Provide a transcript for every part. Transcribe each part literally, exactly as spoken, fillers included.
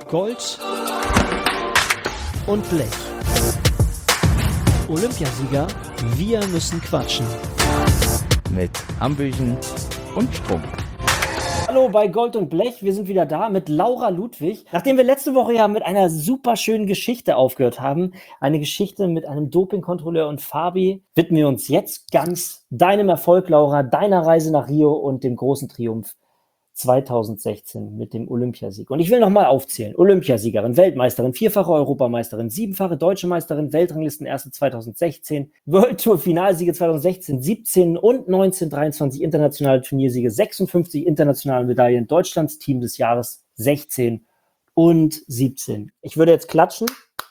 Gold und Blech. Olympiasieger, wir müssen quatschen. Mit Hambüchen und Strom. Hallo bei Gold und Blech, wir sind wieder da mit Laura Ludwig. Nachdem wir letzte Woche ja mit einer super schönen Geschichte aufgehört haben, eine Geschichte mit einem Dopingkontrolleur und Fabi, widmen wir uns jetzt ganz deinem Erfolg, Laura, deiner Reise nach Rio und dem großen Triumph zweitausendsechzehn mit dem Olympiasieg. Und ich will nochmal aufzählen. Olympiasiegerin, Weltmeisterin, vierfache Europameisterin, siebenfache Deutsche Meisterin, Weltranglistenerste zweitausendsechzehn, World Tour Finalsiege zweitausendsechzehn, siebzehn und neunzehn, dreiundzwanzig internationale Turniersiege, sechsundfünfzig internationale Medaillen, Deutschlands Team des Jahres sechzehn und siebzehn. Ich würde jetzt klatschen.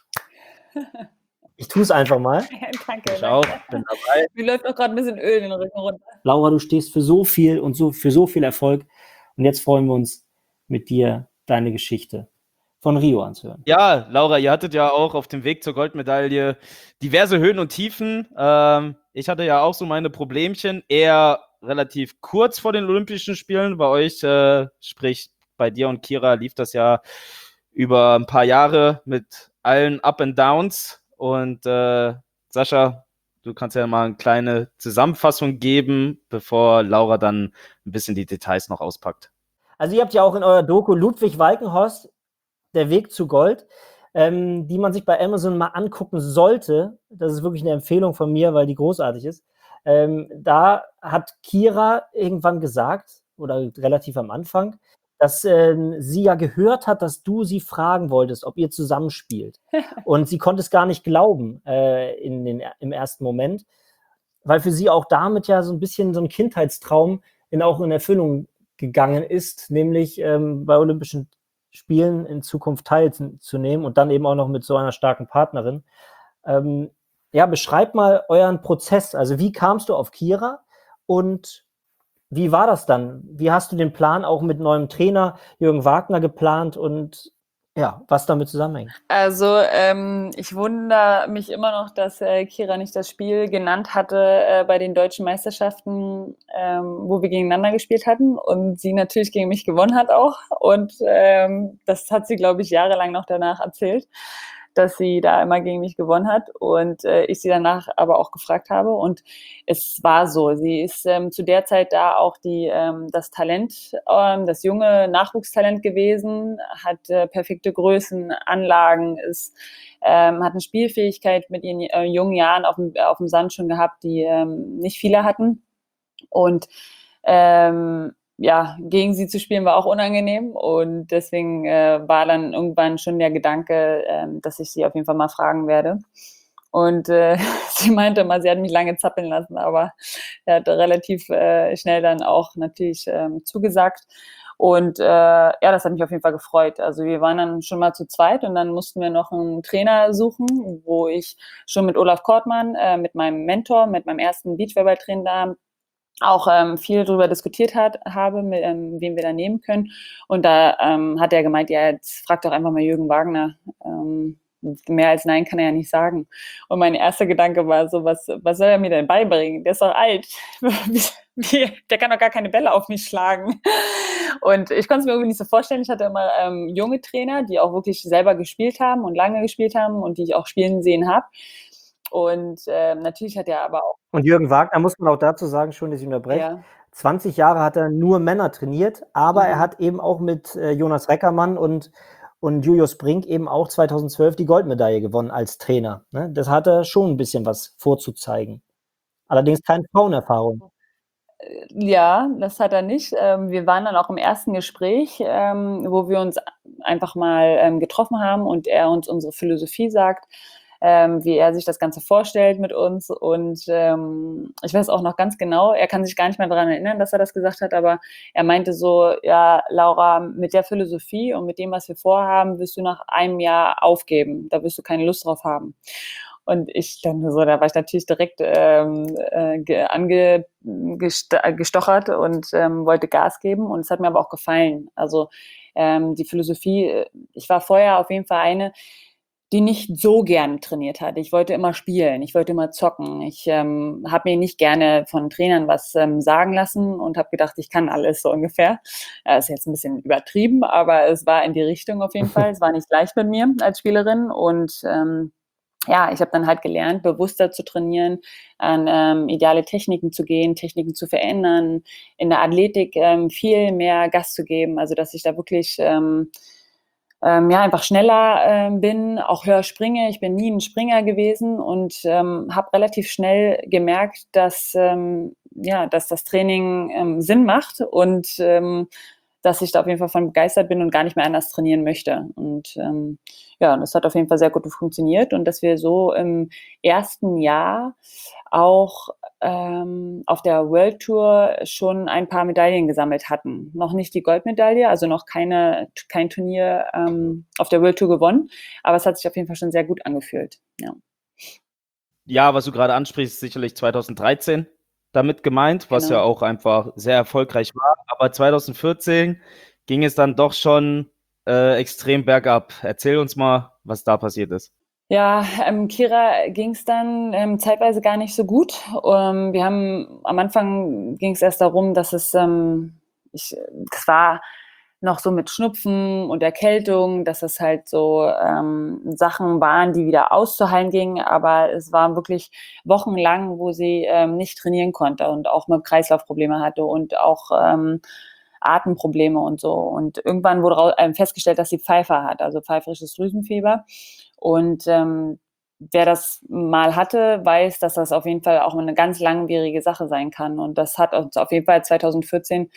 Ich tue es einfach mal. Ja, danke. Ich auch, bin dabei. Mir läuft auch gerade ein bisschen Öl in den Rücken runter. Laura, du stehst für so viel und so für so viel Erfolg. Und jetzt freuen wir uns, mit dir deine Geschichte von Rio anzuhören. Ja, Laura, ihr hattet ja auch auf dem Weg zur Goldmedaille diverse Höhen und Tiefen. Ähm, ich hatte ja auch so meine Problemchen, eher relativ kurz vor den Olympischen Spielen. Bei euch, äh, sprich bei dir und Kira, lief das ja über ein paar Jahre mit allen Up and Downs. Und äh, Sascha, du kannst ja mal eine kleine Zusammenfassung geben, bevor Laura dann ein bisschen die Details noch auspackt. Also ihr habt ja auch in eurer Doku Ludwig Walkenhorst, der Weg zu Gold, ähm, die man sich bei Amazon mal angucken sollte. Das ist wirklich eine Empfehlung von mir, weil die großartig ist. Ähm, da hat Kira irgendwann gesagt, oder relativ am Anfang, dass ähm, sie ja gehört hat, dass du sie fragen wolltest, ob ihr zusammenspielt. Und sie konnte es gar nicht glauben äh, in den, im ersten Moment, weil für sie auch damit ja so ein bisschen so ein Kindheitstraum in, auch in Erfüllung gegangen ist, nämlich ähm, bei Olympischen Spielen in Zukunft teilzunehmen und dann eben auch noch mit so einer starken Partnerin. Ähm, ja, beschreib mal euren Prozess. Also wie kamst du auf Kira und wie war das dann? Wie hast du den Plan auch mit neuem Trainer Jürgen Wagner geplant und ja, was damit zusammenhängt? Also ähm, ich wundere mich immer noch, dass äh, Kira nicht das Spiel genannt hatte äh, bei den deutschen Meisterschaften, ähm, wo wir gegeneinander gespielt hatten und sie natürlich gegen mich gewonnen hat auch. Und ähm, das hat sie, glaube ich, jahrelang noch danach erzählt, dass sie da immer gegen mich gewonnen hat und äh, ich sie danach aber auch gefragt habe. Und es war so, sie ist ähm, zu der Zeit da auch die, ähm, das Talent, ähm, das junge Nachwuchstalent gewesen, hat äh, perfekte Größen, Anlagen, ist, ähm, hat eine Spielfähigkeit mit ihren äh, jungen Jahren auf dem, auf dem Sand schon gehabt, die ähm, nicht viele hatten. Und ähm, ja, gegen sie zu spielen war auch unangenehm und deswegen äh, war dann irgendwann schon der Gedanke, äh, dass ich sie auf jeden Fall mal fragen werde. Und äh, sie meinte mal, sie hat mich lange zappeln lassen, aber er hat relativ äh, schnell dann auch natürlich ähm, zugesagt. Und äh, ja, das hat mich auf jeden Fall gefreut. Also wir waren dann schon mal zu zweit und dann mussten wir noch einen Trainer suchen, wo ich schon mit Olaf Kortmann, äh, mit meinem Mentor, mit meinem ersten Beachvolleyball-Trainer auch ähm, viel darüber diskutiert hat, habe, mit, ähm, wen wir da nehmen können. Und da ähm, hat er gemeint, ja, jetzt frag doch einfach mal Jürgen Wagner. Ähm, mehr als Nein kann er ja nicht sagen. Und mein erster Gedanke war so, was, was soll er mir denn beibringen? Der ist doch alt. Der kann doch gar keine Bälle auf mich schlagen. Und ich konnte es mir irgendwie nicht so vorstellen. Ich hatte immer ähm, junge Trainer, die auch wirklich selber gespielt haben und lange gespielt haben und die ich auch spielen sehen habe. Und äh, natürlich hat er aber auch... Und Jürgen Wagner, muss man auch dazu sagen, schon, dass ich unterbreche, Ja. zwanzig Jahre hat er nur Männer trainiert, aber Mhm. er hat eben auch mit äh, Jonas Reckermann und, und Julius Brink eben auch zweitausendzwölf die Goldmedaille gewonnen als Trainer. Ne? Das hat er schon ein bisschen was vorzuzeigen. Allerdings keine Frauenerfahrung. Ja, das hat er nicht. Ähm, wir waren dann auch im ersten Gespräch, ähm, wo wir uns einfach mal ähm, getroffen haben und er uns unsere Philosophie sagt, ähm, wie er sich das Ganze vorstellt mit uns. Und ähm, ich weiß auch noch ganz genau, er kann sich gar nicht mehr daran erinnern, dass er das gesagt hat, aber er meinte so, ja, Laura, mit der Philosophie und mit dem, was wir vorhaben, wirst du nach einem Jahr aufgeben. Da wirst du keine Lust drauf haben. Und ich dann so, da war ich natürlich direkt ähm, äh, angestochert und ähm, wollte Gas geben. Und es hat mir aber auch gefallen. Also ähm, die Philosophie, ich war vorher auf jeden Fall eine, die nicht so gerne trainiert hat. Ich wollte immer spielen, ich wollte immer zocken. Ich ähm, habe mir nicht gerne von Trainern was ähm, sagen lassen und habe gedacht, ich kann alles so ungefähr. Das ist jetzt ein bisschen übertrieben, aber es war in die Richtung auf jeden Fall. Es war nicht leicht mit mir als Spielerin und ähm, ja, ich habe dann halt gelernt, bewusster zu trainieren, an ähm, ideale Techniken zu gehen, Techniken zu verändern, in der Athletik ähm, viel mehr Gas zu geben, also dass ich da wirklich ähm, ähm, ja einfach schneller ähm, bin, auch höher springe. Ich bin nie ein Springer gewesen und ähm, habe relativ schnell gemerkt, dass ähm, ja, dass das Training ähm, Sinn macht und ähm, dass ich da auf jeden Fall von begeistert bin und gar nicht mehr anders trainieren möchte. Und ähm, ja, das hat auf jeden Fall sehr gut funktioniert und dass wir so im ersten Jahr auch ähm, auf der World Tour schon ein paar Medaillen gesammelt hatten. Noch nicht die Goldmedaille, also noch keine, kein Turnier ähm, auf der World Tour gewonnen, aber es hat sich auf jeden Fall schon sehr gut angefühlt. Ja, Ja, was du gerade ansprichst, ist sicherlich zweitausenddreizehn damit gemeint, was genau. ja auch einfach sehr erfolgreich war. Aber zweitausendvierzehn ging es dann doch schon äh, extrem bergab. Erzähl uns mal, was da passiert ist. Ja, ähm, Kira ging es dann ähm, zeitweise gar nicht so gut. Ähm, wir haben am Anfang ging es erst darum, dass es, ähm, ich, es war noch so mit Schnupfen und Erkältung, dass es halt so ähm, Sachen waren, die wieder auszuheilen gingen, aber es waren wirklich wochenlang, wo sie ähm, nicht trainieren konnte und auch mit Kreislaufprobleme hatte und auch ähm, Atemprobleme und so. Und irgendwann wurde rau- ähm, festgestellt, dass sie Pfeifer hat, also pfeiferisches Drüsenfieber. Und ähm, wer das mal hatte, weiß, dass das auf jeden Fall auch eine ganz langwierige Sache sein kann. Und das hat uns auf jeden Fall zweitausendvierzehn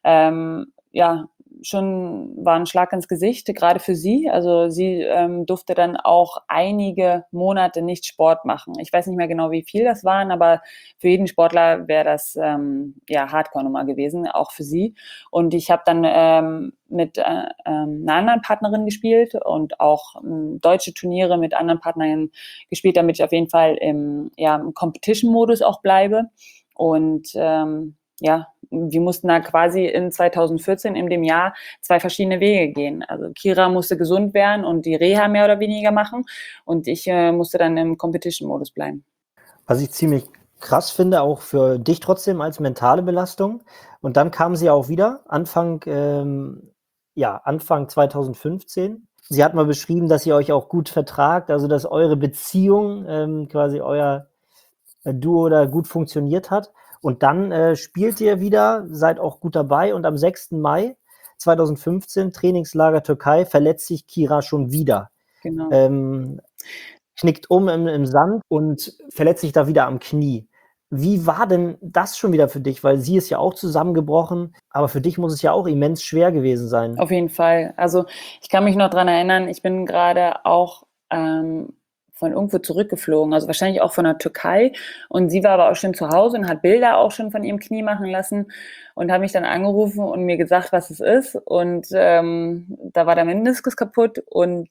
ähm, ja schon war ein Schlag ins Gesicht, gerade für sie. Also sie ähm, durfte dann auch einige Monate nicht Sport machen. Ich weiß nicht mehr genau, wie viel das waren, aber für jeden Sportler wäre das ähm, ja Hardcore-Nummer gewesen, auch für sie. Und ich habe dann ähm, mit äh, ähm, einer anderen Partnerin gespielt und auch ähm, deutsche Turniere mit anderen Partnern gespielt, damit ich auf jeden Fall im, ja, im Competition-Modus auch bleibe. Und ähm, ja, wir mussten da quasi in zweitausendvierzehn in dem Jahr zwei verschiedene Wege gehen. Also Kira musste gesund werden und die Reha mehr oder weniger machen und ich äh, musste dann im Competition-Modus bleiben. Was ich ziemlich krass finde, auch für dich trotzdem als mentale Belastung. Und dann kam sie auch wieder, Anfang, ähm, ja, Anfang zweitausendfünfzehn. Sie hat mal beschrieben, dass ihr euch auch gut vertragt, also dass eure Beziehung, ähm, quasi euer äh, Duo da gut funktioniert hat. Und dann äh, spielt ihr wieder, seid auch gut dabei. Und am sechsten Mai zweitausendfünfzehn, Trainingslager Türkei, verletzt sich Kira schon wieder. Genau. Ähm, knickt um im, im Sand und verletzt sich da wieder am Knie. Wie war denn das schon wieder für dich? Weil sie ist ja auch zusammengebrochen, aber für dich muss es ja auch immens schwer gewesen sein. Auf jeden Fall. Also ich kann mich noch dran erinnern, ich bin gerade auch ähm, von irgendwo zurückgeflogen, also wahrscheinlich auch von der Türkei. Und sie war aber auch schon zu Hause und hat Bilder auch schon von ihrem Knie machen lassen und hat mich dann angerufen und mir gesagt, was es ist. Und ähm, da war der Meniskus kaputt und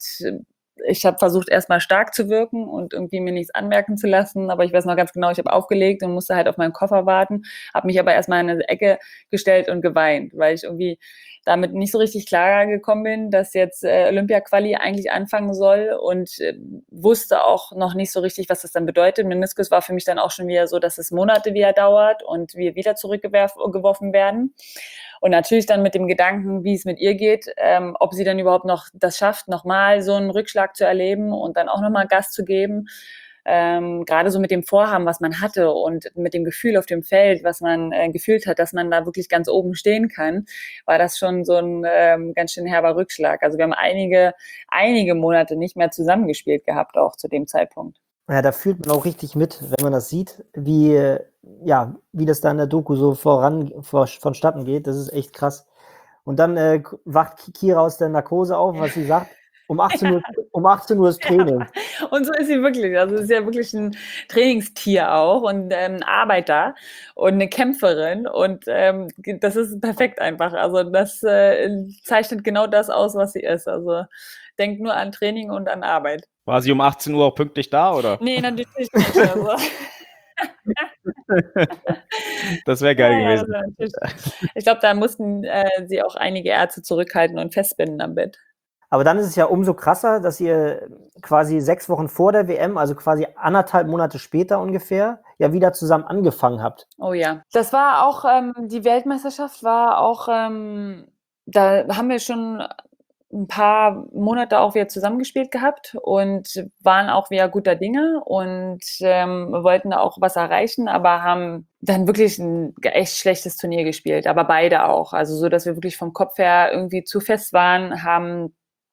ich habe versucht, erstmal stark zu wirken und irgendwie mir nichts anmerken zu lassen, aber ich weiß noch ganz genau, ich habe aufgelegt und musste halt auf meinen Koffer warten, habe mich aber erstmal in eine Ecke gestellt und geweint, weil ich irgendwie damit nicht so richtig klar gekommen bin, dass jetzt äh, Olympia-Quali eigentlich anfangen soll und äh, wusste auch noch nicht so richtig, was das dann bedeutet. Meniskus war für mich dann auch schon wieder so, dass es Monate wieder dauert und wir wieder zurückgeworfen werden. Und natürlich dann mit dem Gedanken, wie es mit ihr geht, ähm, ob sie dann überhaupt noch das schafft, nochmal so einen Rückschlag zu erleben und dann auch nochmal Gas zu geben. Ähm, gerade so mit dem Vorhaben, was man hatte und mit dem Gefühl auf dem Feld, was man äh, gefühlt hat, dass man da wirklich ganz oben stehen kann, war das schon so ein ähm, ganz schön herber Rückschlag. Also wir haben einige, einige Monate nicht mehr zusammengespielt gehabt, auch zu dem Zeitpunkt. Ja, da fühlt man auch richtig mit, wenn man das sieht, wie, ja, wie das da in der Doku so voran, vor, vonstatten geht. Das ist echt krass. Und dann äh, wacht Kira aus der Narkose auf, was sie sagt, um achtzehn Uhr, um achtzehn Uhr ist Training. Ja, und so ist sie wirklich. Also sie ist ja wirklich ein Trainingstier auch und ähm, ein Arbeiter und eine Kämpferin. Und ähm, das ist perfekt einfach. Also das äh, zeichnet genau das aus, was sie ist. Also denkt nur an Training und an Arbeit. War sie um achtzehn Uhr auch pünktlich da, oder? Nee, natürlich nicht. Also. Das wäre geil Ja, ja, gewesen. ich glaube, da mussten äh, sie auch einige Ärzte zurückhalten und festbinden am Bett. Aber dann ist es ja umso krasser, dass ihr quasi sechs Wochen vor der W M, also quasi anderthalb Monate später ungefähr, ja wieder zusammen angefangen habt. Oh ja, das war auch, ähm, die Weltmeisterschaft war auch, ähm, da haben wir schon ein paar Monate auch wieder zusammengespielt gehabt und waren auch wieder guter Dinge und ähm, wollten auch was erreichen, aber haben dann wirklich ein echt schlechtes Turnier gespielt, aber beide auch. Also so, dass wir wirklich vom Kopf her irgendwie zu fest waren, haben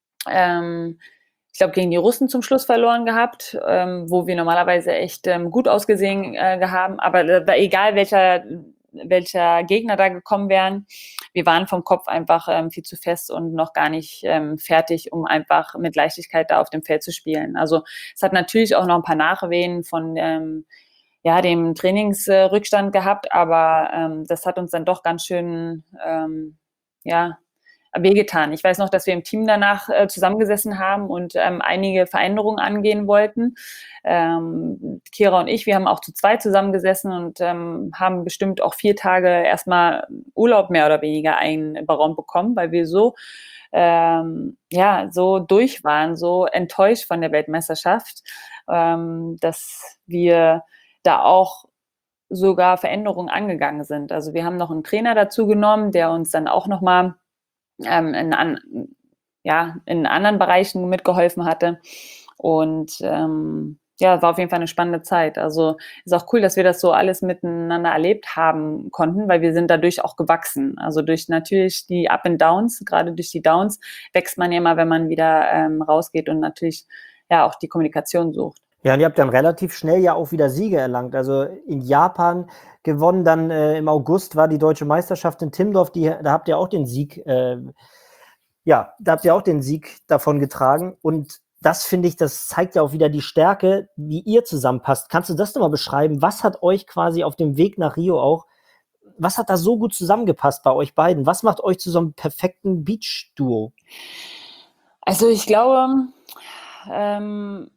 ähm, ich glaube, gegen die Russen zum Schluss verloren gehabt, ähm, wo wir normalerweise echt ähm, gut ausgesehen äh, haben. Aber äh, egal, welcher, welcher Gegner da gekommen wären, wir waren vom Kopf einfach ähm, viel zu fest und noch gar nicht ähm, fertig, um einfach mit Leichtigkeit da auf dem Feld zu spielen. Also es hat natürlich auch noch ein paar Nachwehen von ähm, ja, dem Trainingsrückstand äh, gehabt, aber ähm, das hat uns dann doch ganz schön ähm, ja, wehgetan. Ich weiß noch, dass wir im Team danach äh, zusammengesessen haben und ähm, einige Veränderungen angehen wollten. Ähm, Kira und ich, wir haben auch zu zweit zusammengesessen und ähm, haben bestimmt auch vier Tage erstmal Urlaub mehr oder weniger einberaumt bekommen, weil wir so ähm, ja, so durch waren, so enttäuscht von der Weltmeisterschaft, ähm, dass wir da auch sogar Veränderungen angegangen sind. Also wir haben noch einen Trainer dazu genommen, der uns dann auch nochmal ähm, in, an, ja, in anderen Bereichen mitgeholfen hatte. Und ähm, ja, war auf jeden Fall eine spannende Zeit. Also ist auch cool, dass wir das so alles miteinander erlebt haben konnten, weil wir sind dadurch auch gewachsen. Also durch natürlich die Up and Downs, gerade durch die Downs wächst man ja immer, wenn man wieder ähm, rausgeht und natürlich ja auch die Kommunikation sucht. Ja, und ihr habt dann relativ schnell ja auch wieder Siege erlangt. Also in Japan gewonnen, dann äh, im August war die deutsche Meisterschaft in Timmendorf, die, da habt ihr auch den Sieg, äh, ja, da habt ihr auch den Sieg davon getragen. Und das finde ich, das zeigt ja auch wieder die Stärke, wie ihr zusammenpasst. Kannst du das nochmal beschreiben? Was hat euch quasi auf dem Weg nach Rio auch, was hat da so gut zusammengepasst bei euch beiden? Was macht euch zu so einem perfekten Beach-Duo? Also ich glaube, ähm,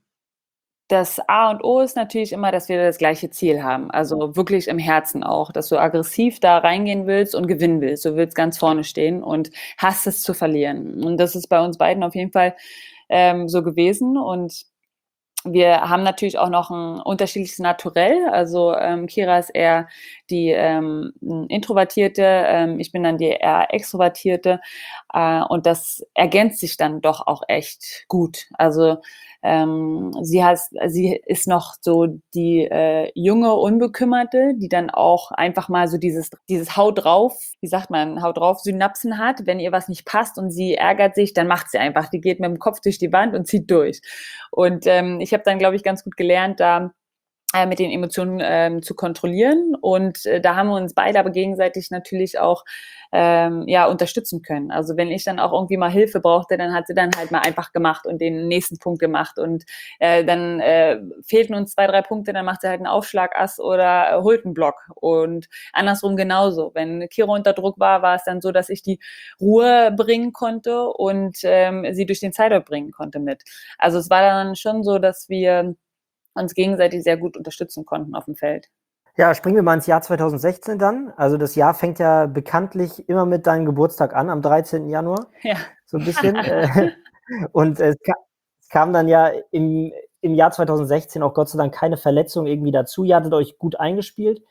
das A und O ist natürlich immer, dass wir das gleiche Ziel haben. Also wirklich im Herzen auch, dass du aggressiv da reingehen willst und gewinnen willst. Du willst ganz vorne stehen und hast es zu verlieren. Und das ist bei uns beiden auf jeden Fall ähm, so gewesen. Und wir haben natürlich auch noch ein unterschiedliches Naturell. Also ähm, Kira ist eher die ähm, Introvertierte, ähm, ich bin dann die eher Extrovertierte. Äh, und das ergänzt sich dann doch auch echt gut. Also ähm, sie, hat, sie ist noch so die äh, junge Unbekümmerte, die dann auch einfach mal so dieses, dieses Haut drauf, wie sagt man, Haut drauf Synapsen hat. Wenn ihr was nicht passt und sie ärgert sich, dann macht sie einfach. Die geht mit dem Kopf durch die Wand und zieht durch. Und ähm, ich habe dann, glaube ich, ganz gut gelernt, da äh, mit den Emotionen ähm, zu kontrollieren. Und äh, da haben wir uns beide aber gegenseitig natürlich auch ähm, ja, unterstützen können. Also wenn ich dann auch irgendwie mal Hilfe brauchte, dann hat sie dann halt mal einfach gemacht und den nächsten Punkt gemacht. Und äh, dann äh, fehlten uns zwei, drei Punkte, dann macht sie halt einen Aufschlagass oder äh, holt einen Block. Und andersrum genauso. Wenn Kira unter Druck war, war es dann so, dass ich die Ruhe bringen konnte und ähm, sie durch den Zeitdruck bringen konnte mit. Also es war dann schon so, dass wir uns gegenseitig sehr gut unterstützen konnten auf dem Feld. Ja, springen wir mal ins Jahr zweitausendsechzehn dann. Also das Jahr fängt ja bekanntlich immer mit deinem Geburtstag an, am dreizehnten Januar. Ja. So ein bisschen. Und es kam dann ja im, im Jahr zweitausendsechzehn auch Gott sei Dank keine Verletzung irgendwie dazu. Ihr hattet euch gut eingespielt.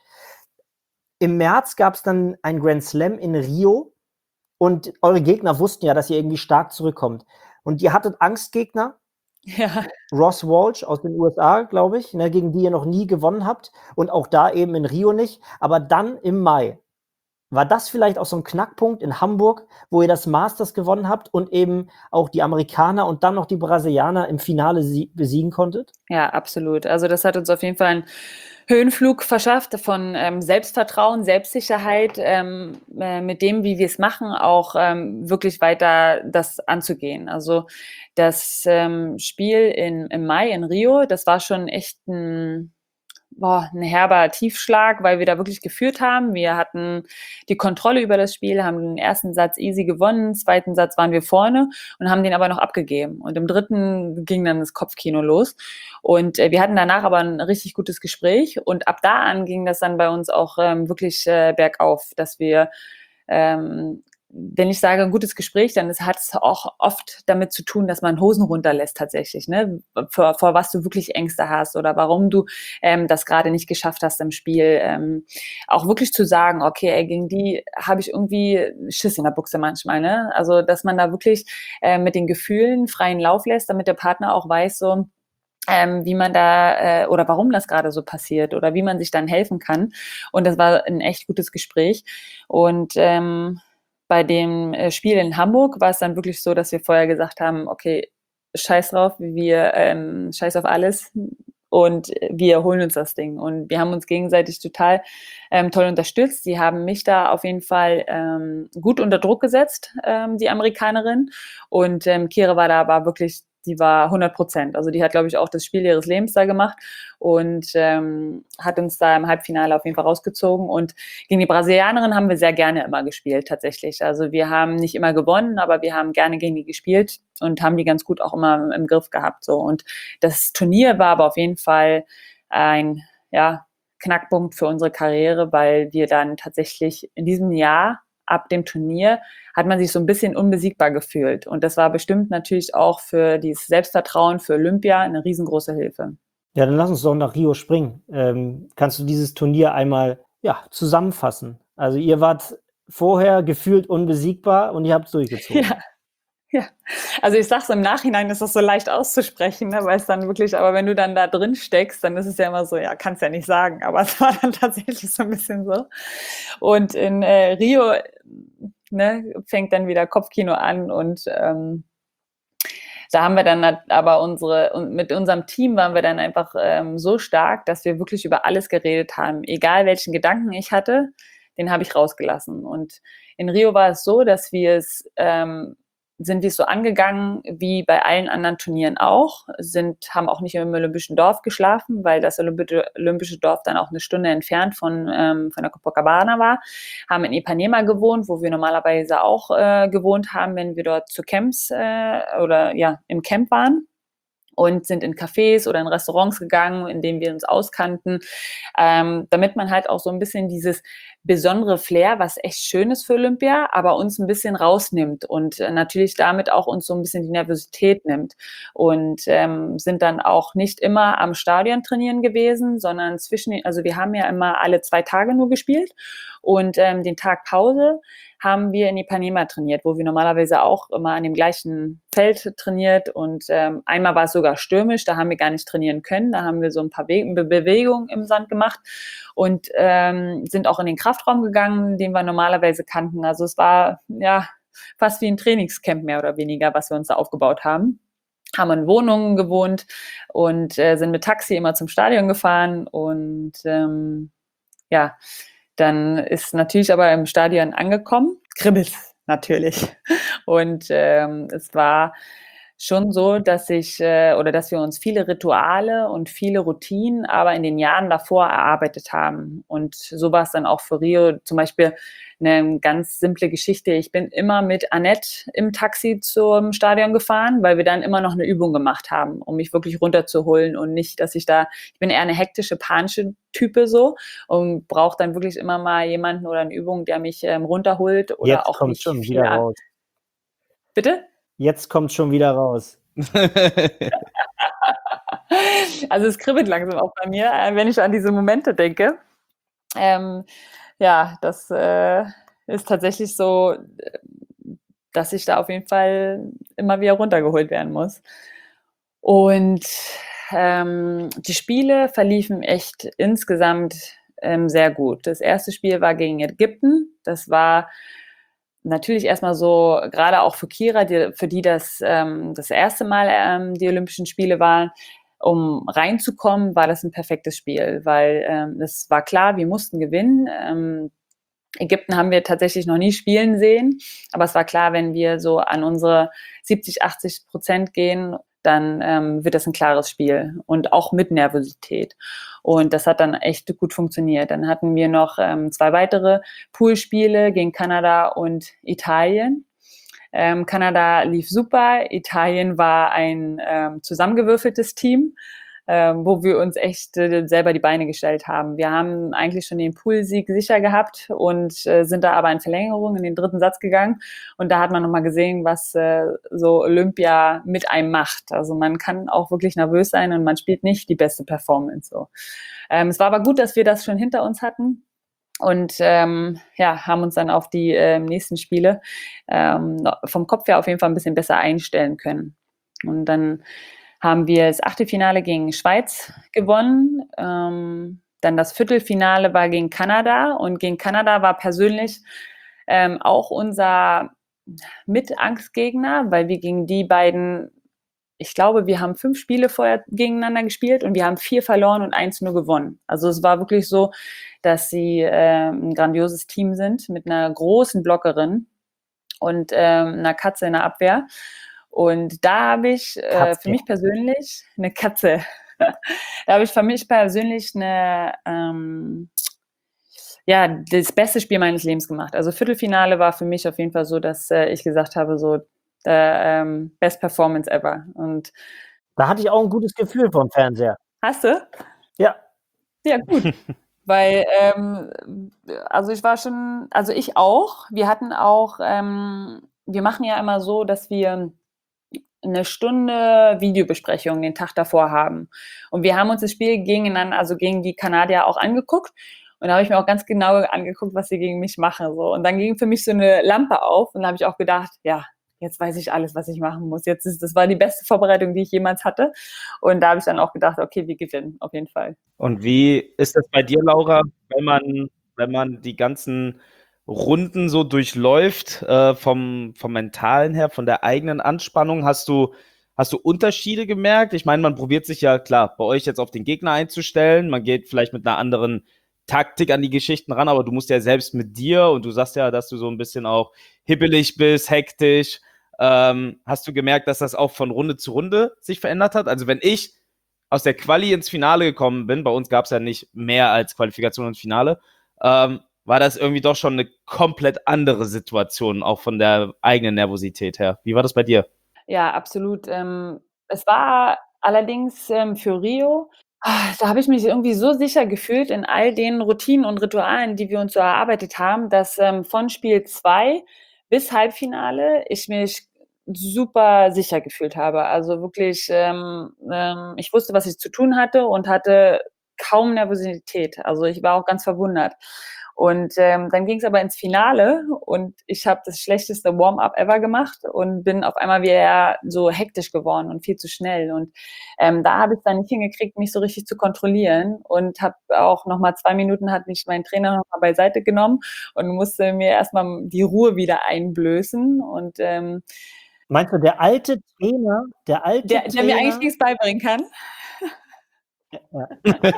Im März gab es dann ein Grand Slam in Rio und eure Gegner wussten ja, dass ihr irgendwie stark zurückkommt. Und ihr hattet Angstgegner. Ja. Ross Walsh aus den U S A, glaube ich, ne, gegen die ihr noch nie gewonnen habt und auch da eben in Rio nicht. Aber dann im Mai, war das vielleicht auch so ein Knackpunkt in Hamburg, wo ihr das Masters gewonnen habt und eben auch die Amerikaner und dann noch die Brasilianer im Finale besiegen konntet? Ja, absolut. Also das hat uns auf jeden Fall einen Höhenflug verschafft von ähm, Selbstvertrauen, Selbstsicherheit, ähm, äh, mit dem, wie wir es machen, auch ähm, wirklich weiter das anzugehen. Also das ähm, Spiel in, im Mai in Rio, das war schon echt ein Boah, ein herber Tiefschlag, weil wir da wirklich geführt haben. Wir hatten die Kontrolle über das Spiel, haben den ersten Satz easy gewonnen, zweiten Satz waren wir vorne und haben den aber noch abgegeben. Und im dritten ging dann das Kopfkino los. Und äh, wir hatten danach aber ein richtig gutes Gespräch. Und ab da an ging das dann bei uns auch ähm, wirklich äh, bergauf, dass wir ähm, wenn ich sage, ein gutes Gespräch, dann hat es auch oft damit zu tun, dass man Hosen runterlässt tatsächlich, ne? Vor, vor was du wirklich Ängste hast oder warum du ähm, das gerade nicht geschafft hast im Spiel. Ähm, auch wirklich zu sagen, okay, ey, gegen die habe ich irgendwie Schiss in der Buchse manchmal, ne? Also, dass man da wirklich äh, mit den Gefühlen freien Lauf lässt, damit der Partner auch weiß, so, ähm, wie man da äh, oder warum das gerade so passiert oder wie man sich dann helfen kann. Und das war ein echt gutes Gespräch. Und ähm, bei dem äh, Spiel in Hamburg war es dann wirklich so, dass wir vorher gesagt haben, okay, scheiß drauf, wir ähm, scheiß auf alles und wir holen uns das Ding. Und wir haben uns gegenseitig total ähm, toll unterstützt. Sie haben mich da auf jeden Fall ähm, gut unter Druck gesetzt, ähm, die Amerikanerin. Und ähm, Kira war da aber wirklich, die war hundert Prozent. Also die hat, glaube ich, auch das Spiel ihres Lebens da gemacht und ähm, hat uns da im Halbfinale auf jeden Fall rausgezogen. Und gegen die Brasilianerin haben wir sehr gerne immer gespielt, tatsächlich. Also wir haben nicht immer gewonnen, aber wir haben gerne gegen die gespielt und haben die ganz gut auch immer im Griff gehabt. So. Und das Turnier war aber auf jeden Fall ein, ja, Knackpunkt für unsere Karriere, weil wir dann tatsächlich in diesem Jahr ab dem Turnier hat man sich so ein bisschen unbesiegbar gefühlt. Und das war bestimmt natürlich auch für dieses Selbstvertrauen für Olympia eine riesengroße Hilfe. Ja, dann lass uns doch nach Rio springen. Ähm, kannst du dieses Turnier einmal ja, zusammenfassen? Also ihr wart vorher gefühlt unbesiegbar und ihr habt es durchgezogen. Ja. Ja, also ich sag's im Nachhinein, ist das so leicht auszusprechen, ne, weil es dann wirklich, aber wenn du dann da drin steckst, dann ist es ja immer so, ja, kannst ja nicht sagen, aber es war dann tatsächlich so ein bisschen so. Und in äh, Rio ne, fängt dann wieder Kopfkino an und ähm, da haben wir dann aber unsere, und mit unserem Team waren wir dann einfach ähm, so stark, dass wir wirklich über alles geredet haben. Egal welchen Gedanken ich hatte, den habe ich rausgelassen. Und in Rio war es so, dass wir es ähm, sind wir es so angegangen wie bei allen anderen Turnieren auch, sind, haben auch nicht im Olympischen Dorf geschlafen, weil das Olympische, Olympische Dorf dann auch eine Stunde entfernt von, ähm, von der Copacabana war, haben in Ipanema gewohnt, wo wir normalerweise auch äh, gewohnt haben, wenn wir dort zu Camps äh, oder ja, im Camp waren. Und sind in Cafés oder in Restaurants gegangen, in denen wir uns auskannten, ähm, damit man halt auch so ein bisschen dieses besondere Flair, was echt schön ist für Olympia, aber uns ein bisschen rausnimmt und äh, natürlich damit auch uns so ein bisschen die Nervosität nimmt. Und ähm, sind dann auch nicht immer am Stadion trainieren gewesen, sondern zwischen, also wir haben ja immer alle zwei Tage nur gespielt und ähm, den Tag Pause haben wir in Ipanema trainiert, wo wir normalerweise auch immer an dem gleichen Feld trainiert und ähm, einmal war es sogar stürmisch, da haben wir gar nicht trainieren können, da haben wir so ein paar Be- Be- Bewegungen im Sand gemacht und ähm, sind auch in den Kraftraum gegangen, den wir normalerweise kannten. Also es war ja fast wie ein Trainingscamp mehr oder weniger, was wir uns da aufgebaut haben. Haben in Wohnungen gewohnt und äh, sind mit Taxi immer zum Stadion gefahren und ähm, ja, dann ist natürlich aber im Stadion angekommen, kribbelt natürlich. Und ähm, es war schon so, dass ich äh, oder dass wir uns viele Rituale und viele Routinen aber in den Jahren davor erarbeitet haben. Und so war es dann auch für Rio zum Beispiel eine ganz simple Geschichte. Ich bin immer mit Annette im Taxi zum Stadion gefahren, weil wir dann immer noch eine Übung gemacht haben, um mich wirklich runterzuholen und nicht, dass ich da, ich bin eher eine hektische, panische Type so und brauche dann wirklich immer mal jemanden oder eine Übung, der mich ähm, runterholt oder Jetzt auch kommt nicht schon viel wieder an. raus. Bitte? Jetzt kommt schon wieder raus. Also es kribbelt langsam auch bei mir, äh, wenn ich an diese Momente denke. Ähm, ja, das äh, ist tatsächlich so, dass ich da auf jeden Fall immer wieder runtergeholt werden muss. Und ähm, die Spiele verliefen echt insgesamt ähm, sehr gut. Das erste Spiel war gegen Ägypten. Das war natürlich erstmal so, gerade auch für Kira, die, für die das ähm, das erste Mal ähm, die Olympischen Spiele waren, um reinzukommen, war das ein perfektes Spiel, weil ähm, es war klar, wir mussten gewinnen. Ähm, Ägypten haben wir tatsächlich noch nie spielen sehen, aber es war klar, wenn wir so an unsere siebzig, achtzig Prozent gehen, dann ähm, wird das ein klares Spiel und auch mit Nervosität. Und das hat dann echt gut funktioniert. Dann hatten wir noch ähm, zwei weitere Poolspiele gegen Kanada und Italien. Ähm, Kanada lief super, Italien war ein ähm, zusammengewürfeltes Team. ähm, wo wir uns echt äh, selber die Beine gestellt haben. Wir haben eigentlich schon den Poolsieg sicher gehabt und äh, sind da aber in Verlängerung in den dritten Satz gegangen. Und da hat man nochmal gesehen, was äh, so Olympia mit einem macht. Also man kann auch wirklich nervös sein und man spielt nicht die beste Performance. So. Ähm, es war aber gut, dass wir das schon hinter uns hatten. Und ähm, ja, haben uns dann auf die äh, nächsten Spiele ähm, vom Kopf her auf jeden Fall ein bisschen besser einstellen können. Und dann haben wir das Achtelfinale gegen Schweiz gewonnen. Ähm, dann das Viertelfinale war gegen Kanada. Und gegen Kanada war persönlich ähm, auch unser Mitangstgegner, weil wir gegen die beiden, ich glaube, wir haben fünf Spiele vorher gegeneinander gespielt und wir haben vier verloren und eins nur gewonnen. Also es war wirklich so, dass sie äh, ein grandioses Team sind mit einer großen Blockerin und ähm, einer Katze in der Abwehr. Und da habe ich äh, für mich persönlich eine Katze. Da habe ich für mich persönlich eine, ähm, ja, das beste Spiel meines Lebens gemacht. Also Viertelfinale war für mich auf jeden Fall so, dass äh, ich gesagt habe, so äh, ähm, Best Performance ever. Und da hatte ich auch ein gutes Gefühl vom Fernseher. Hast du? Ja. Ja, gut. Weil, ähm, also ich war schon, also ich auch. Wir hatten auch, ähm, wir machen ja immer so, dass wir eine Stunde Videobesprechung den Tag davor haben. Und wir haben uns das Spiel gegeneinander, also gegen die Kanadier auch angeguckt. Und da habe ich mir auch ganz genau angeguckt, was sie gegen mich machen. So. Und dann ging für mich so eine Lampe auf und da habe ich auch gedacht, ja, jetzt weiß ich alles, was ich machen muss. Jetzt ist, das war die beste Vorbereitung, die ich jemals hatte. Und da habe ich dann auch gedacht, okay, wir gewinnen, auf jeden Fall. Und wie ist das bei dir, Laura, wenn man, wenn man die ganzen Runden so durchläuft, äh, vom, vom Mentalen her, von der eigenen Anspannung? Hast du, hast du Unterschiede gemerkt? Ich meine, man probiert sich ja, klar, bei euch jetzt auf den Gegner einzustellen. Man geht vielleicht mit einer anderen Taktik an die Geschichten ran, aber du musst ja selbst mit dir, und du sagst ja, dass du so ein bisschen auch hibbelig bist, hektisch. Ähm, hast du gemerkt, dass das auch von Runde zu Runde sich verändert hat? Also wenn ich aus der Quali ins Finale gekommen bin, bei uns gab es ja nicht mehr als Qualifikation ins Finale, ähm, war das irgendwie doch schon eine komplett andere Situation, auch von der eigenen Nervosität her. Wie war das bei dir? Ja, absolut. Ähm, es war allerdings ähm, für Rio, da habe ich mich irgendwie so sicher gefühlt in all den Routinen und Ritualen, die wir uns so erarbeitet haben, dass ähm, von Spiel zwei bis Halbfinale ich mich super sicher gefühlt habe. Also wirklich, ähm, ähm, ich wusste, was ich zu tun hatte und hatte kaum Nervosität. Also ich war auch ganz verwundert. Und ähm, dann ging es aber ins Finale und ich habe das schlechteste Warm-up ever gemacht und bin auf einmal wieder so hektisch geworden und viel zu schnell. Und ähm, da habe ich es dann nicht hingekriegt, mich so richtig zu kontrollieren und habe auch nochmal zwei Minuten, hat mich mein Trainer nochmal beiseite genommen und musste mir erstmal die Ruhe wieder einblößen. Und ähm, meinst du, der alte Trainer, der alte der, der Trainer, mir eigentlich nichts beibringen kann? Ja.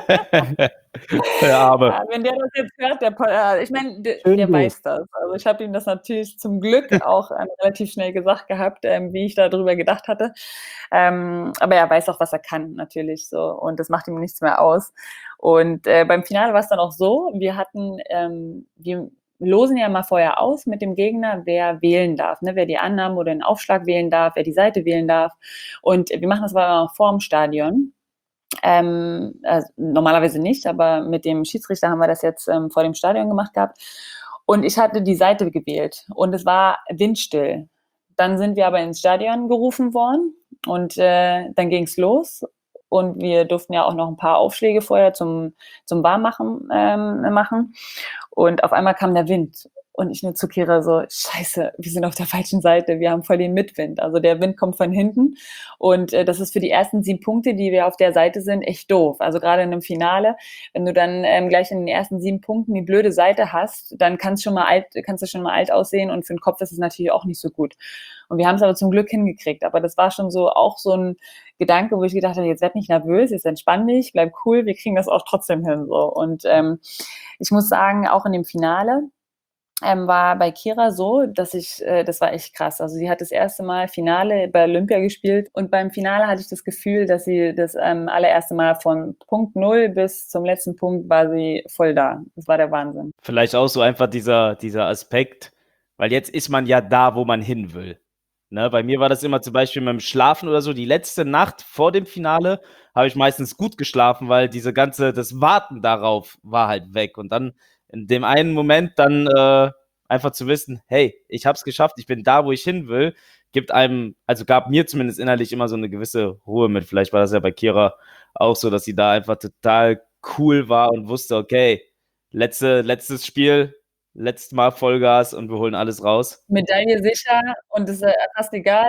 Der Arme. Ja, wenn der das jetzt hört, der, äh, ich meine, der, Schön der gut. weiß das. Also ich habe ihm das natürlich zum Glück auch ähm, relativ schnell gesagt gehabt, ähm, wie ich darüber gedacht hatte. Ähm, aber er weiß auch, was er kann, natürlich so. Und das macht ihm nichts mehr aus. Und äh, beim Finale war es dann auch so, wir hatten, ähm, wir losen ja mal vorher aus mit dem Gegner, wer wählen darf, ne? Wer die Annahme oder den Aufschlag wählen darf, wer die Seite wählen darf. Und wir machen das aber vor dem Stadion. Ähm, also normalerweise nicht, aber mit dem Schiedsrichter haben wir das jetzt ähm, vor dem Stadion gemacht gehabt. Und ich hatte die Seite gewählt und es war windstill. Dann sind wir aber ins Stadion gerufen worden und äh, dann ging es los. Und wir durften ja auch noch ein paar Aufschläge vorher zum, zum Warmmachen ähm, machen. Und auf einmal kam der Wind. Und ich nur zu Kira so, scheiße, wir sind auf der falschen Seite, wir haben voll den Mitwind. Also der Wind kommt von hinten und äh, das ist für die ersten sieben Punkte, die wir auf der Seite sind, echt doof. Also gerade in einem Finale, wenn du dann ähm, gleich in den ersten sieben Punkten die blöde Seite hast, dann kannst schon mal alt, kannst du schon mal alt aussehen und für den Kopf ist es natürlich auch nicht so gut. Und wir haben es aber zum Glück hingekriegt. Aber das war schon so auch so ein Gedanke, wo ich gedacht habe, jetzt werd nicht nervös, jetzt entspann dich, bleib cool, wir kriegen das auch trotzdem hin. So. Und ähm, ich muss sagen, auch in dem Finale, Ähm, war bei Kira so, dass ich, äh, das war echt krass. Also sie hat das erste Mal Finale bei Olympia gespielt und beim Finale hatte ich das Gefühl, dass sie das ähm, allererste Mal von Punkt Null bis zum letzten Punkt war sie voll da. Das war der Wahnsinn. Vielleicht auch so einfach dieser, dieser Aspekt, weil jetzt ist man ja da, wo man hin will. Ne, bei mir war das immer zum Beispiel beim Schlafen oder so. Die letzte Nacht vor dem Finale habe ich meistens gut geschlafen, weil diese ganze, das Warten darauf war halt weg. Und dann in dem einen Moment dann äh, einfach zu wissen, hey, ich habe es geschafft, ich bin da, wo ich hin will, gibt einem, also gab mir zumindest innerlich immer so eine gewisse Ruhe mit. Vielleicht war das ja bei Kira auch so, dass sie da einfach total cool war und wusste, okay, letzte, letztes Spiel, letztes Mal Vollgas und wir holen alles raus. Medaille sicher und es ist äh, fast egal,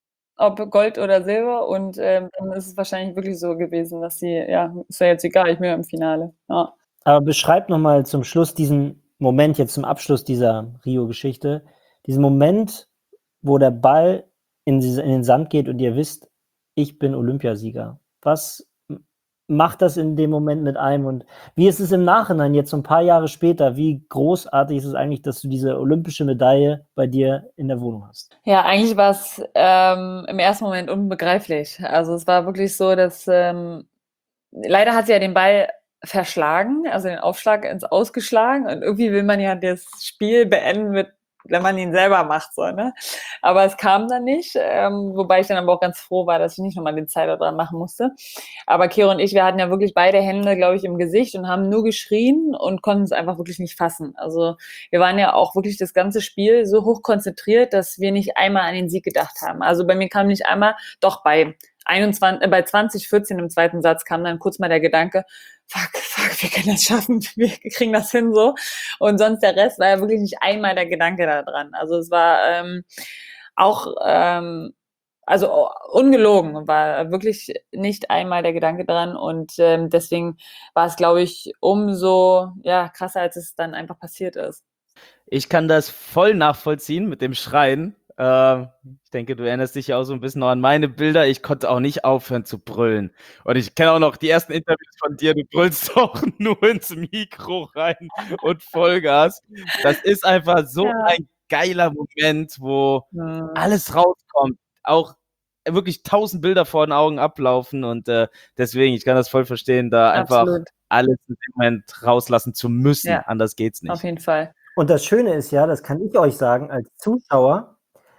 ob Gold oder Silber. Und ähm, dann ist es wahrscheinlich wirklich so gewesen, dass sie, ja, ist ja jetzt egal, ich bin ja im Finale. Ja. Aber beschreib nochmal zum Schluss diesen Moment, jetzt zum Abschluss dieser Rio-Geschichte, diesen Moment, wo der Ball in, diese, in den Sand geht und ihr wisst, ich bin Olympiasieger. Was m- macht das in dem Moment mit einem und wie ist es im Nachhinein, jetzt so ein paar Jahre später, wie großartig ist es eigentlich, dass du diese olympische Medaille bei dir in der Wohnung hast? Ja, eigentlich war es ähm, im ersten Moment unbegreiflich. Also es war wirklich so, dass ähm, leider hat sie ja den Ball verschlagen, also den Aufschlag ins Ausgeschlagen. Und irgendwie will man ja das Spiel beenden mit, wenn man ihn selber macht, so, ne? Aber es kam dann nicht, ähm, wobei ich dann aber auch ganz froh war, dass ich nicht nochmal den Zeiler dran machen musste. Aber Kira und ich, wir hatten ja wirklich beide Hände, glaube ich, im Gesicht und haben nur geschrien und konnten es einfach wirklich nicht fassen. Also wir waren ja auch wirklich das ganze Spiel so hoch konzentriert, dass wir nicht einmal an den Sieg gedacht haben. Also bei mir kam nicht einmal, doch bei einundzwanzig, äh, bei zwanzig vierzehn im zweiten Satz kam dann kurz mal der Gedanke, fuck, fuck, wir können das schaffen, wir kriegen das hin so. Und sonst der Rest war ja wirklich nicht einmal der Gedanke da dran. Also es war ähm, auch, ähm, also ungelogen, war wirklich nicht einmal der Gedanke dran. Und ähm, deswegen war es, glaube ich, umso ja, krasser, als es dann einfach passiert ist. Ich kann das voll nachvollziehen mit dem Schreien. Ähm, ich denke, du erinnerst dich ja auch so ein bisschen noch an meine Bilder. Ich konnte auch nicht aufhören zu brüllen. Und ich kenne auch noch die ersten Interviews von dir. Du brüllst auch nur ins Mikro rein und Vollgas. Das ist einfach so Ja. ein geiler Moment, wo Hm. alles rauskommt. Auch wirklich tausend Bilder vor den Augen ablaufen. Und äh, deswegen, ich kann das voll verstehen, da einfach Absolut. alles in dem Moment rauslassen zu müssen. Ja. Anders geht's nicht. Auf jeden Fall. Und das Schöne ist ja, das kann ich euch sagen als Zuschauer,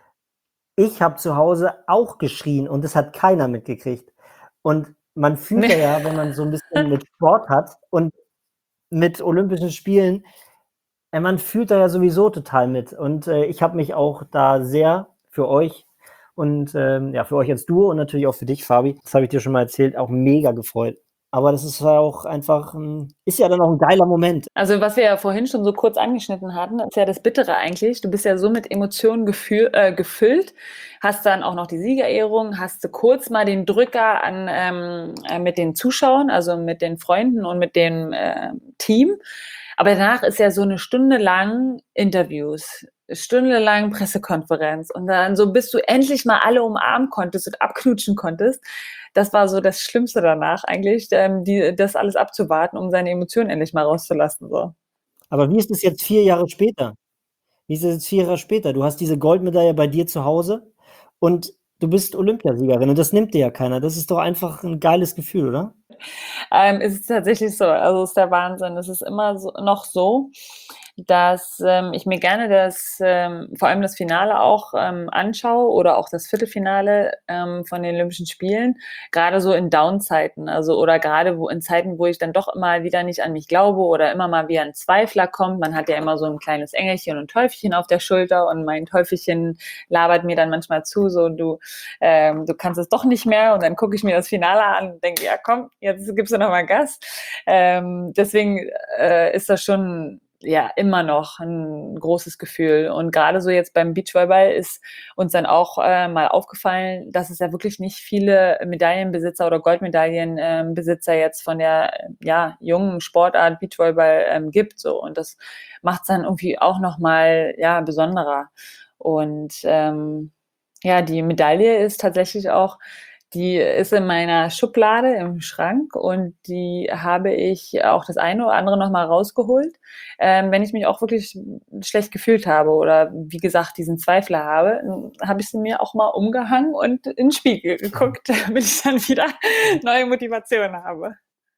ich habe zu Hause auch geschrien und das hat keiner mitgekriegt. Und man fühlt Nee. ja, wenn man so ein bisschen mit Sport hat und mit Olympischen Spielen, äh, man fühlt da ja sowieso total mit. Und äh, ich habe mich auch da sehr für euch und ähm, ja, für euch als Duo und natürlich auch für dich, Fabi, das habe ich dir schon mal erzählt, auch mega gefreut. Aber das ist ja auch einfach, ein, ist ja dann auch ein geiler Moment. Also was wir ja vorhin schon so kurz angeschnitten hatten, ist ja das Bittere eigentlich. Du bist ja so mit Emotionen gefühl, äh, gefüllt, hast dann auch noch die Siegerehrung, hast du kurz mal den Drücker an ähm, äh, mit den Zuschauern, also mit den Freunden und mit dem äh, Team. Aber danach ist ja so eine Stunde lang Interviews, Stunde lang Pressekonferenz und dann so, bis du endlich mal alle umarmen konntest und abknutschen konntest. Das war so das Schlimmste danach eigentlich, ähm, die, das alles abzuwarten, um seine Emotionen endlich mal rauszulassen. So. Aber wie ist es jetzt vier Jahre später? Wie ist es jetzt vier Jahre später? Du hast diese Goldmedaille bei dir zu Hause und du bist Olympiasiegerin und das nimmt dir ja keiner. Das ist doch einfach ein geiles Gefühl, oder? Ähm, es ist tatsächlich so, also es ist der Wahnsinn. Es ist immer so, noch so, dass ähm, ich mir gerne das, ähm, vor allem das Finale auch ähm, anschaue oder auch das Viertelfinale ähm, von den Olympischen Spielen, gerade so in Down-Zeiten, also oder gerade wo in Zeiten, wo ich dann doch immer wieder nicht an mich glaube oder immer mal wieder ein Zweifler kommt. Man hat ja immer so ein kleines Engelchen und Teufelchen auf der Schulter und mein Teufelchen labert mir dann manchmal zu, so du, ähm, du kannst es doch nicht mehr und dann gucke ich mir das Finale an und denke, ja komm, jetzt gibst du noch mal Gas. Ähm, deswegen äh, ist das schon ja immer noch ein großes Gefühl. Und gerade so jetzt beim Beachvolleyball ist uns dann auch äh, mal aufgefallen, dass es ja wirklich nicht viele Medaillenbesitzer oder Goldmedaillenbesitzer jetzt von der ja, jungen Sportart Beachvolleyball ähm, gibt. So. Und das macht es dann irgendwie auch nochmal ja, besonderer. Und ähm, ja, die Medaille ist tatsächlich auch, die ist in meiner Schublade im Schrank und die habe ich auch das eine oder andere nochmal rausgeholt, ähm, wenn ich mich auch wirklich schlecht gefühlt habe oder wie gesagt diesen Zweifler habe, habe ich sie mir auch mal umgehangen und in den Spiegel geguckt, damit ich dann wieder neue Motivation habe.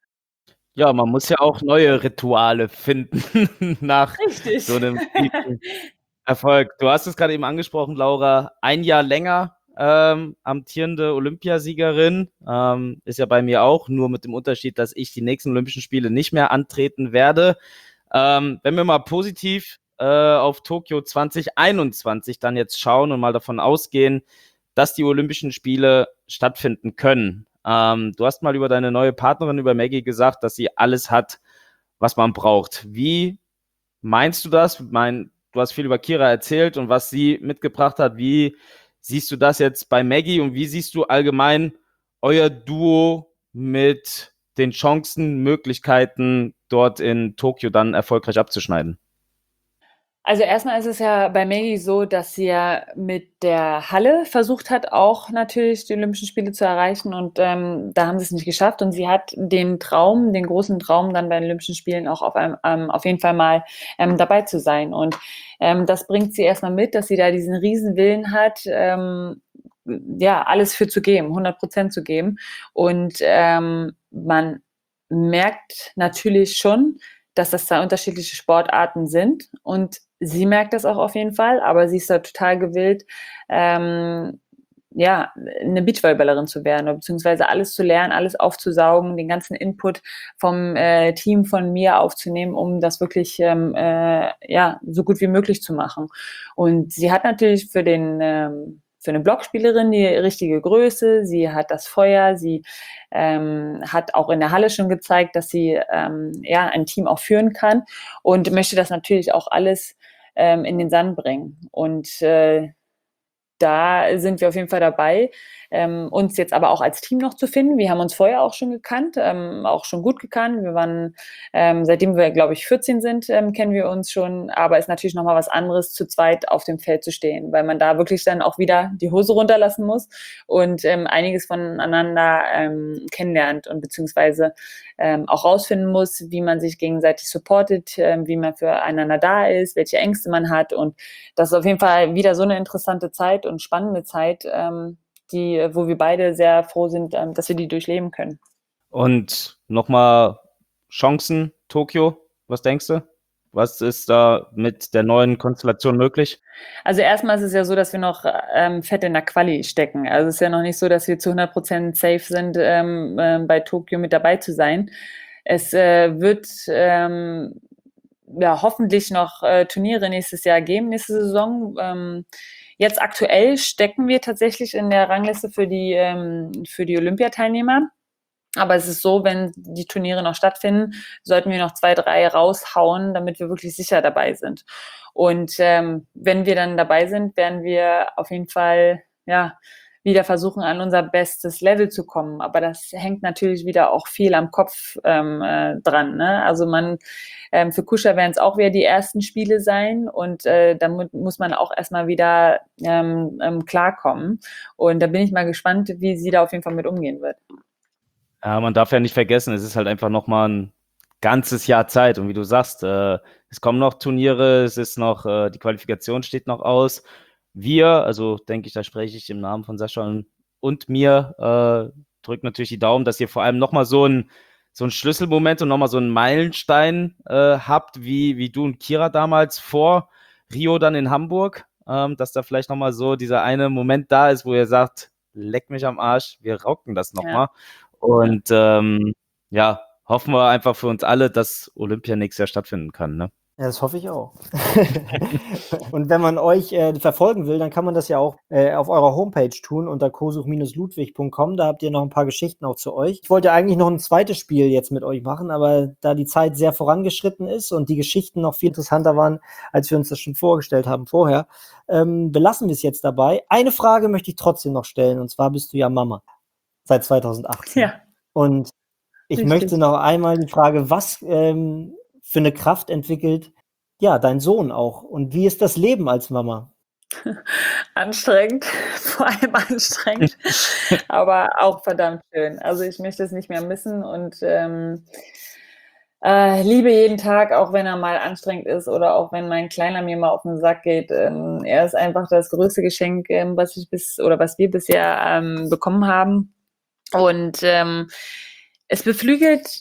Ja, man muss ja auch neue Rituale finden nach Richtig. so einem Spiel. Erfolg. Du hast es gerade eben angesprochen, Laura. Ein Jahr länger ähm, amtierende Olympiasiegerin. Ähm, ist ja bei mir auch, nur mit dem Unterschied, dass ich die nächsten Olympischen Spiele nicht mehr antreten werde. Ähm, wenn wir mal positiv äh, auf Tokio zwanzig einundzwanzig dann jetzt schauen und mal davon ausgehen, dass die Olympischen Spiele stattfinden können. Ähm, du hast mal über deine neue Partnerin, über Maggie, gesagt, dass sie alles hat, was man braucht. Wie meinst du das? Mein, du hast viel über Kira erzählt und was sie mitgebracht hat. Wie siehst du das jetzt bei Maggie und wie siehst du allgemein euer Duo mit den Chancen, Möglichkeiten, dort in Tokio dann erfolgreich abzuschneiden? Also erstmal ist es ja bei Maggie so, dass sie ja mit der Halle versucht hat, auch natürlich die Olympischen Spiele zu erreichen und ähm, da haben sie es nicht geschafft und sie hat den Traum, den großen Traum dann bei den Olympischen Spielen auch auf, einem, ähm, auf jeden Fall mal ähm, dabei zu sein und ähm, das bringt sie erstmal mit, dass sie da diesen riesen Willen hat, ähm, ja, alles für zu geben, hundert Prozent zu geben und ähm, man merkt natürlich schon, dass das zwei unterschiedliche Sportarten sind und sie merkt das auch auf jeden Fall, aber sie ist da total gewillt, ähm, ja, eine Beachvolleyballerin zu werden, oder beziehungsweise alles zu lernen, alles aufzusaugen, den ganzen Input vom äh, Team von mir aufzunehmen, um das wirklich ähm, äh, ja, so gut wie möglich zu machen. Und sie hat natürlich für den ähm, für eine Blockspielerin die richtige Größe, sie hat das Feuer, sie ähm, hat auch in der Halle schon gezeigt, dass sie ähm, ja, ein Team auch führen kann und möchte das natürlich auch alles ähm, in den Sand bringen. Und äh, da sind wir auf jeden Fall dabei, ähm, uns jetzt aber auch als Team noch zu finden. Wir haben uns vorher auch schon gekannt, ähm, auch schon gut gekannt. Wir waren, ähm, seitdem wir, glaube ich, vierzehn sind, ähm, kennen wir uns schon. Aber es ist natürlich nochmal was anderes, zu zweit auf dem Feld zu stehen, weil man da wirklich dann auch wieder die Hose runterlassen muss und ähm, einiges voneinander ähm, kennenlernt und beziehungsweise ähm, auch rausfinden muss, wie man sich gegenseitig supportet, ähm, wie man füreinander da ist, welche Ängste man hat. Und das ist auf jeden Fall wieder so eine interessante Zeit und spannende Zeit, ähm, die, wo wir beide sehr froh sind, ähm, dass wir die durchleben können. Und nochmal Chancen, Tokio, was denkst du? Was ist da mit der neuen Konstellation möglich? Also erstmal ist es ja so, dass wir noch ähm, fett in der Quali stecken. Also es ist ja noch nicht so, dass wir zu hundert Prozent safe sind, ähm, äh, bei Tokio mit dabei zu sein. Es äh, wird ähm, ja, hoffentlich noch äh, Turniere nächstes Jahr geben, nächste Saison. Ähm, jetzt aktuell stecken wir tatsächlich in der Rangliste für die, ähm, für die Olympiateilnehmer. Aber es ist so, wenn die Turniere noch stattfinden, sollten wir noch zwei, drei raushauen, damit wir wirklich sicher dabei sind. Und ähm, wenn wir dann dabei sind, werden wir auf jeden Fall ja wieder versuchen, an unser bestes Level zu kommen. Aber das hängt natürlich wieder auch viel am Kopf ähm, äh, dran. Ne? Also man ähm, für Kuscher werden es auch wieder die ersten Spiele sein und äh, da mu- muss man auch erstmal wieder ähm, ähm, klarkommen. Und da bin ich mal gespannt, wie sie da auf jeden Fall mit umgehen wird. Ja, man darf ja nicht vergessen, es ist halt einfach nochmal ein ganzes Jahr Zeit. Und wie du sagst, äh, es kommen noch Turniere, es ist noch, äh, die Qualifikation steht noch aus. Wir, also denke ich, da spreche ich im Namen von Sascha und, und mir, äh, drückt natürlich die Daumen, dass ihr vor allem nochmal so ein, so ein Schlüsselmoment und nochmal so einen Meilenstein äh, habt, wie, wie du und Kira damals vor Rio dann in Hamburg, ähm, dass da vielleicht nochmal so dieser eine Moment da ist, wo ihr sagt, leck mich am Arsch, wir rocken das nochmal. Ja. Und ähm, ja, hoffen wir einfach für uns alle, dass Olympia nächstes Jahr stattfinden kann. Ne? Ja, das hoffe ich auch. Und wenn man euch äh, verfolgen will, dann kann man das ja auch äh, auf eurer Homepage tun unter kosuch ludwig punkt com. Da habt ihr noch ein paar Geschichten auch zu euch. Ich wollte eigentlich noch ein zweites Spiel jetzt mit euch machen, aber da die Zeit sehr vorangeschritten ist und die Geschichten noch viel interessanter waren, als wir uns das schon vorgestellt haben vorher, ähm, belassen wir es jetzt dabei. Eine Frage möchte ich trotzdem noch stellen, und zwar bist du ja Mama seit zweitausendachtzehn. Ja. Und ich Richtig. möchte noch einmal die Frage, was ähm, für eine Kraft entwickelt ja dein Sohn auch? Und wie ist das Leben als Mama? Anstrengend, vor allem anstrengend, aber auch verdammt schön. Also ich möchte es nicht mehr missen und ähm, äh, liebe jeden Tag, auch wenn er mal anstrengend ist oder auch wenn mein Kleiner mir mal auf den Sack geht. Ähm, er ist einfach das größte Geschenk, ähm, was ich bis oder was wir bisher ähm, bekommen haben. Und ähm, es beflügelt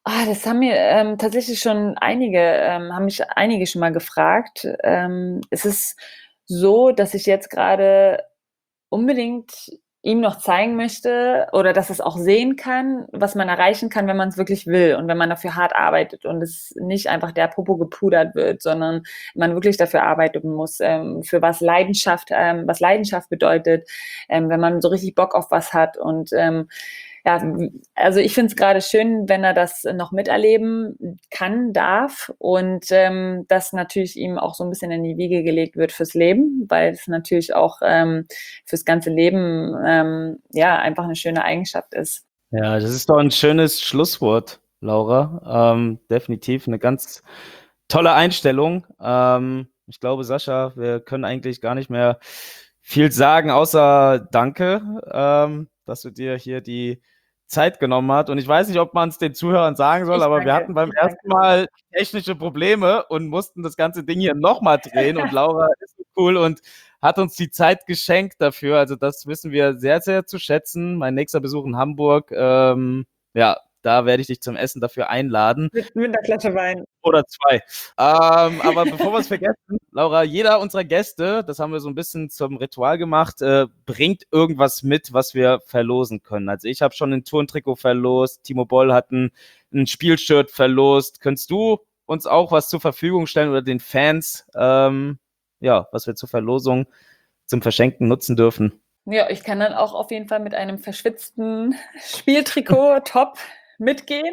Ah, das haben mir ähm, tatsächlich schon einige, ähm, haben mich einige schon mal gefragt. Ähm, es ist so, dass ich jetzt gerade unbedingt ihm noch zeigen möchte oder dass es auch sehen kann, was man erreichen kann, wenn man es wirklich will und wenn man dafür hart arbeitet und es nicht einfach der Popo gepudert wird, sondern man wirklich dafür arbeiten muss, ähm, für was Leidenschaft, ähm, was Leidenschaft bedeutet, ähm, wenn man so richtig Bock auf was hat und ähm, ja, also ich finde es gerade schön, wenn er das noch miterleben kann, darf und ähm, das natürlich ihm auch so ein bisschen in die Wiege gelegt wird fürs Leben, weil es natürlich auch ähm, fürs ganze Leben ähm, ja einfach eine schöne Eigenschaft ist. Ja, das ist doch ein schönes Schlusswort, Laura. Ähm, definitiv eine ganz tolle Einstellung. Ähm, ich glaube, Sascha, wir können eigentlich gar nicht mehr viel sagen, außer Danke, ähm, dass du dir hier die Zeit genommen hast. Und ich weiß nicht, ob man es den Zuhörern sagen soll, Ich aber wir danke. hatten beim Ich danke. ersten Mal technische Probleme und mussten das ganze Ding hier nochmal drehen. Und Laura ist so cool und hat uns die Zeit geschenkt dafür. Also das wissen wir sehr, sehr zu schätzen. Mein nächster Besuch in Hamburg, ähm, ja, da werde ich dich zum Essen dafür einladen. Mit, mit einer Flasche Wein. Oder zwei. Ähm, aber bevor wir es vergessen, Laura, jeder unserer Gäste, das haben wir so ein bisschen zum Ritual gemacht, äh, bringt irgendwas mit, was wir verlosen können. Also ich habe schon ein Turntrikot verlost, Timo Boll hat ein, ein Spielshirt verlost. Könntest du uns auch was zur Verfügung stellen oder den Fans, ähm, ja, was wir zur Verlosung zum Verschenken nutzen dürfen? Ja, ich kann dann auch auf jeden Fall mit einem verschwitzten Spieltrikot top mitgehen.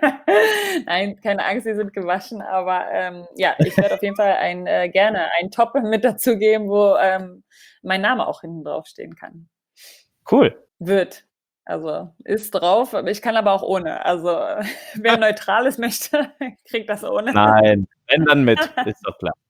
Nein, keine Angst, die sind gewaschen, aber ähm, ja, ich werde auf jeden Fall ein, äh, gerne ein Top mit dazu geben, wo ähm, mein Name auch hinten drauf stehen kann. Cool. Wird. Also ist drauf, aber ich kann aber auch ohne. Also wer Neutrales möchte, kriegt das ohne. Nein, wenn dann mit, ist doch klar.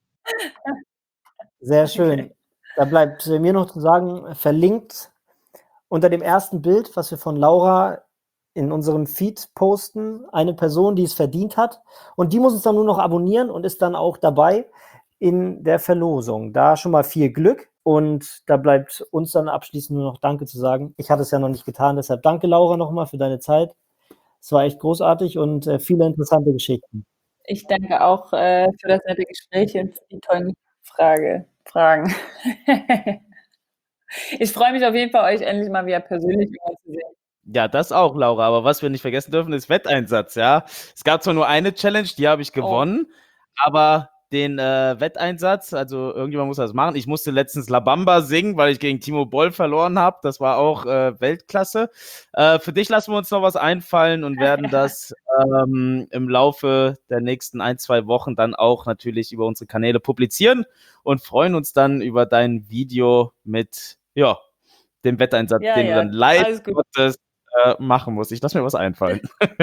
Sehr schön. Okay. Da bleibt äh, mir noch zu sagen, verlinkt unter dem ersten Bild, was wir von Laura in unserem Feed posten, eine Person, die es verdient hat. Und die muss uns dann nur noch abonnieren und ist dann auch dabei in der Verlosung. Da schon mal viel Glück. Und da bleibt uns dann abschließend nur noch Danke zu sagen. Ich hatte es ja noch nicht getan, deshalb danke, Laura, nochmal für deine Zeit. Es war echt großartig und äh, viele interessante Geschichten. Ich danke auch äh, für das nette Gespräch und für die tollen Frage, Fragen. Ich freue mich auf jeden Fall, euch endlich mal wieder persönlich zu sehen. Ja, das auch, Laura. Aber was wir nicht vergessen dürfen, ist Wetteinsatz, ja. Es gab zwar nur eine Challenge, die habe ich gewonnen, oh. aber den äh, Wetteinsatz, also irgendjemand muss das machen. Ich musste letztens La Bamba singen, weil ich gegen Timo Boll verloren habe. Das war auch äh, Weltklasse. Äh, für dich lassen wir uns noch was einfallen und werden das ähm, im Laufe der nächsten ein, zwei Wochen dann auch natürlich über unsere Kanäle publizieren und freuen uns dann über dein Video mit, ja, dem Wetteinsatz, ja, den ja. du dann live Gottes äh, machen musst. Ich lasse mir was einfallen.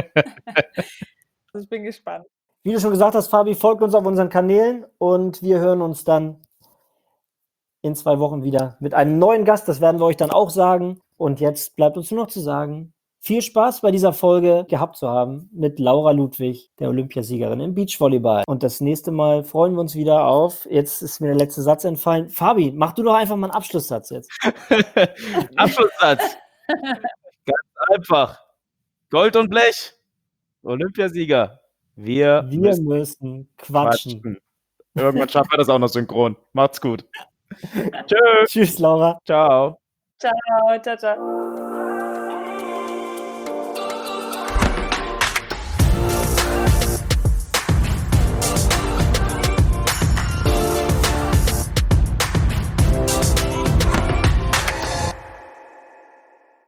Ich bin gespannt. Wie du schon gesagt hast, Fabi, folgt uns auf unseren Kanälen und wir hören uns dann in zwei Wochen wieder mit einem neuen Gast. Das werden wir euch dann auch sagen. Und jetzt bleibt uns nur noch zu sagen, viel Spaß bei dieser Folge gehabt zu haben mit Laura Ludwig, der Olympiasiegerin im Beachvolleyball. Und das nächste Mal freuen wir uns wieder auf, jetzt ist mir der letzte Satz entfallen. Fabi, mach du doch einfach mal einen Abschlusssatz jetzt. Abschlusssatz. Ganz einfach. Gold und Blech. Olympiasieger. Wir, wir müssen, müssen quatschen. quatschen. Irgendwann schaffen wir das auch noch synchron. Macht's gut. Tschüss. Tschüss, Laura. Ciao. Ciao, ciao, ciao.